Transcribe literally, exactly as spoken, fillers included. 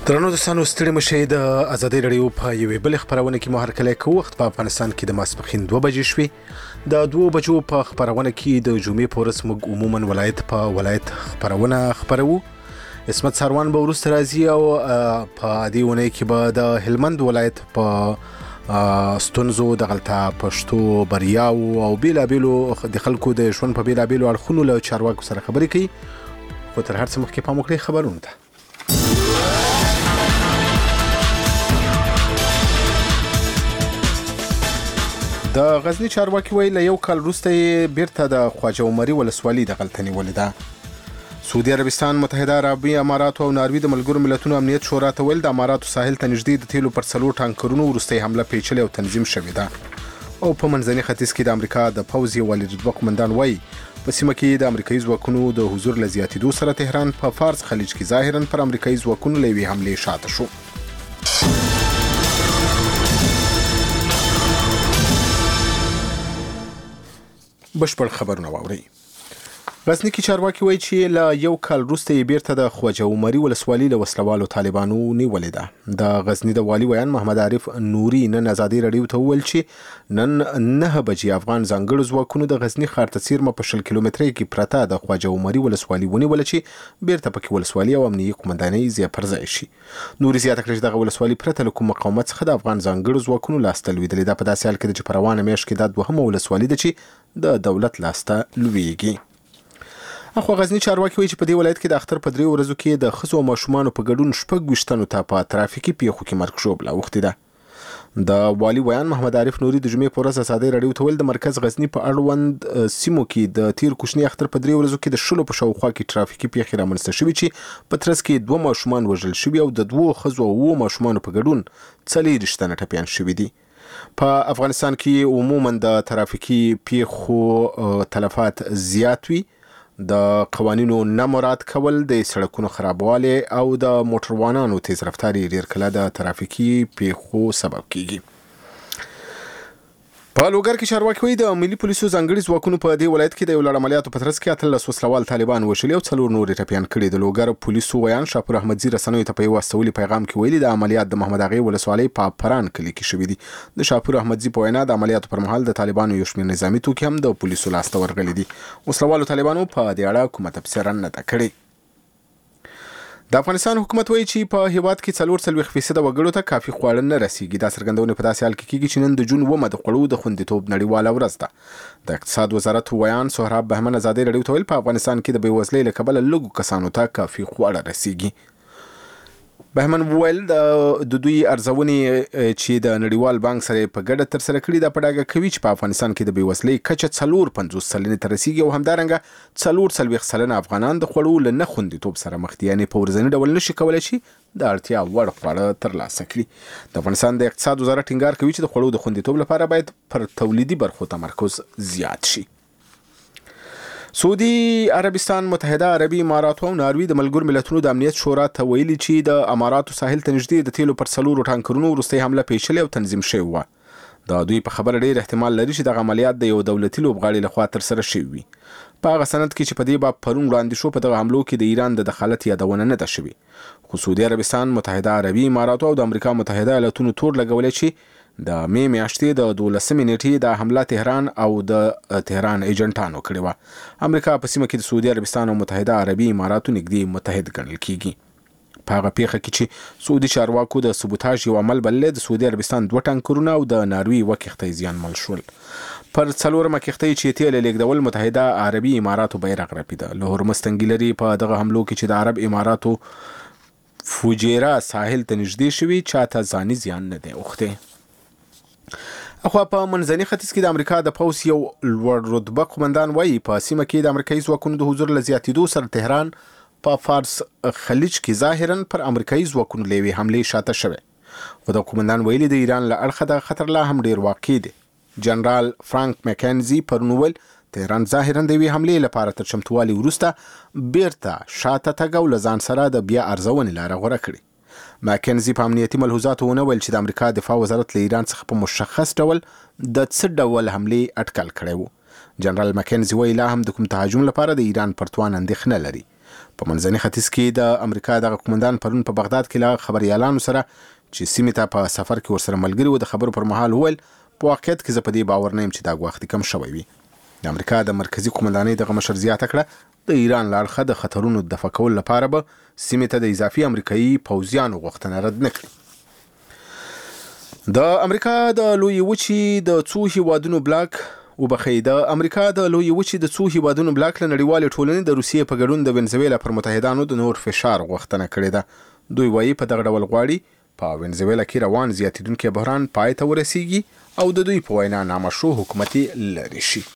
درنو دوستانو ستړي مشئ د ازادۍ راډیو په یوې بلې خپرونه کې مو هرکلی کوو. وخت په افغانستان کې د ماسپښین دوه بجې شوې. د دوه بجو په خپرونه کې د جمعې په ورځ موږ عموما ولایت په ولایت خپرونه خپروو. عصمت ساروان به وروسته راځي او په دې اونۍ کې به د هلمند ولایت په ستونزو دغلته پښتو بریاو او بیلابیلو د خلکو د ژوند په بیلابیلو اړخونو له چارواکو سره خبرې کوي. خو تر هر څه مخکې پام وکړئ خبرونو ته. د غزنی چارواکي وایي له یو کال وروسته یې بیرته د خواجه عمري ولسوالي دغلته نیولې ده. سعودي عربستان، متحده عربي امارات او ناروې د ملګرو ملتونو امنیت شورا ته ویل د اماراتو ساحل ته نږدې د تیلو پر څلور ټانکرونو وروستۍ حمله پیچلې او تنظیم شوې ده. او په منځني ختیځ کې د امریکا د پوځ یو والي رتبه قومندان وایي په سیمه کې د امریکایي ځواکونو د حضور له زیاتېدو سره تهران په فارس خلیج کې ظاهراً پر امریکایي ځواکونو له یوې حملې شاته شو. بشپړ خبرونه واورئ. غزنی کې چارواکي وایي چې له یو کال وروسته یې بیرته د خواجه عمري ولسوالي له وسلوالو طالبانو نیولې ده. د غزنی د والي ویان محمد عارف نوري نن ازادۍ راډیو ته وویل چې نن نه بجې افغان ځانګړو ځواکونو د غزنی ښار ته څیرمه په شل کیلومترۍ کې پرته د خواجه عمري ولسوالي ونیوله چې بیرته پکې ولسوالي او امنیتي قومندانۍ ځای پر ځای شي. نوري زیاته کړه چې دغه ولسوالي پرته له کوم مقاومت څخه د افغان ځانګړو ځواکونو لاسته لوېدلې ده. په داسې حال کې ده چې په روانه میاشت کې دا دوهمه ولسوالي ده چې د دولت لاسته لویږي. اخو غزنی چارواکي وایي چې په دې ولایت کې د اختر په دریو ورځو کې د ښځو او ماشومانو په ګډون شپږ ویشتنو ته په ترافیکي پیښو کې مرګ ژوبله اوښتې ده. د والي ویان محمد عارف نوري د جمعې په ورځ ازادۍ راډیو ته ویل د مرکز غزنی په اړوند سیمو کې د تیر کوچني اختر په دریو ورځو کې د شلو په شاوخوا کې ترافیکي پیښې رامنځته شوي چې په ترڅ کې دوه ماشومان وژل شوي او د دوو ښځو او اوو ماشومانو په ګډون څلېرویشت تنه ټپیان شوي دي. په افغانستان کې عموما د ترافیکي پیښو تلفات زیات وي. د قوانینو نه مراعات کول، د سړکونو خرابوالی او د موټروانانو تیز رفتاري ډېر کله د ترافیکي پیښو سبب کیږي. په لوګر کې چارواکي وایي د ملي پولیسو ځانګړي ځواکونو په دې ولایت کې د یو لړ عملیاتو په ترڅ کې اتلس وسلوال طالبان وژلي او څلور نور ټپیان کړي. د لوګر پولیسو ویان شاپور احمدزي رسنیو ته په یو استولي پیغام کې ویلي د عملیات د محمد اغې ولسوالۍ په پران کلي کې شوي دي. د شاپور احمدزي په وینا د عملیاتو پر مهال د طالبانو یو شمېر نظامي توکي هم د پولیسو لاسته ورغلي دي. وسلوالو طالبانو په دې اړه کومه تبصره نه ده کړې. د افغانستان حکومت وایي چې په هیواد کې څلور څلوېښت فیصده وګړو ته کافي خواړه نه رسیږي. دا څرګندونه په داسې حال کې کیږي چې نن د جون اوومه د خوړو د خوندیتوب نړیواله ورځ ده. د اقتصاد وزارت ویان سهراب بهمن ازادۍ راډیو ته ویل په افغانستان کې د بېوزلۍ له کبله لږو کسانو ته کافي خواړه رسیږي. بهمن وویل د دوی ارزونې چې د نړیوال بانک سره په ګډه ترسره کړي دا په ډاګه کوي چې په افغانستان کې د بېوزلۍ کچه څلور پنځوس سلنې ته رسیږي او همدارنګه څلور څلوېښت سلنه افغانان د خوړو له نه خوندیتوب سره مخ دي، یعنې په ورځني ډول نشي کولی چې د اړتیا وړ خواړه ترلاسه کړي. د افغانستان د اقتصاد وزارت ټینګار کوي چې د خوړو د خوندیتوب لپاره باید پر تولیدي برخو تمرکز زیات شي. سعودي عربستان، متحده عربي امارات او ناروې د ملګرو ملتونو د امنیت شورا ته ویلي چې د اماراتو ساحل ته نږدې د تیلو پر څلورو ټانکرونو وروستۍ حمله پیچلې او تنظیم شوې وه. د دوی په خبره ډېر احتمال لري چې دغه عملیات د یو دولتي لوبغاړي لخوا ترسره شوي وي. په هغه سند کې چې په دې باب پرون وړاندې شو په دغه حملو کې د ایران د دخالت یادونه نه ده شوې. خو سعودي عربستان، متحده عربي امارات او د امریکا متحده ایالاتونو تور لګولی چې د مې میاشتې د دولسمې نیټې د حمله تهران او د تهران ایجنټانو کړې وه. امریکا په سیمه کې د سعودي عربستان او متحده عربي اماراتو نږدې متحد ګڼل کیږي. په هغه پیښه کې چې سعودي چارواکو د سبوتاژ یو عمل بللی، د سعودي عربستان دوه ټانکرونه او د ناروې یوه کښتۍ زیانمن شول. پر څلورمه کښتۍ چې تیل لیږدول متحده عربي اماراتو بیرغ رپېده. له هرمز تنګي لري په دغه حملو کې چې د عرب اماراتو فوجیرا ساحل ته نږدې شوي چاته ځاني زیان نه دی اوښتی. اخوا په منځني ختیځ کې د امریکا د پوځ یو لوړ رتبه قومندان وایي په سیمه کې د امریکایي ځواکونو د حضور له زیاتېدو سره تهران په فارس خلیج کې ظاهراً پر امریکایي ځواکونو له یوې حملې شاته شوی. خو د قومندان ویلي د ایران له اړخه د خطر لا هم ډېر واقع دی. جنرال فرانک مکینزي پرون وویل تهران ظاهراً د یوې حملې لپاره تر چمتووالي وروسته بیرته شاته تګ او له ځان سره د بیا ارزونې لاره غوره کړې. ماکنزي په امنیتي ملحوظاتو ونه ویل چې د امریکا دفاع وزارت له ایران څخه په مشخص ډول د څه ډول حملې اټکل کړی و. جنرال ماکنزي وایي لا هم د کوم تهاجم لپاره د ایران پر توان اندېښنه لري. په منځني ختیځ کې د امریکا دغه قومندان پرون په بغداد کې له خبريالانو سره چې سیمې ته په سفر کې ورسره ملګري و د خبرو پر مهال وویل په واقعیت کې زه په دې باور نه یم چې دا ګواښ کم شوی وي. د امریکا د مرکزی قومندانۍ دغه مشر زیاته کړه د ایران له اړخه د خطرونو د دفع کولو لپاره به سیمې ته د اضافي امریکایي پوځیانو غوښتنه رد نه کړي. د امریکا د لوی وچې د څو هیوادونو بلاک وبخښئ د امریکا د لوی وچې د څو هیوادونو بلاک له نړیوالې ټولنې د روسیې په ګډون د وینزویلا پر متحدانو د نور فشار غوښتنه کړې ده. دوی وایي په دغه ډول غواړي په وینزویلا کې روان زیاتېدونکی بحران پای ته ورسیږي او د دوی په وینا نامشروع حکومت لري شي.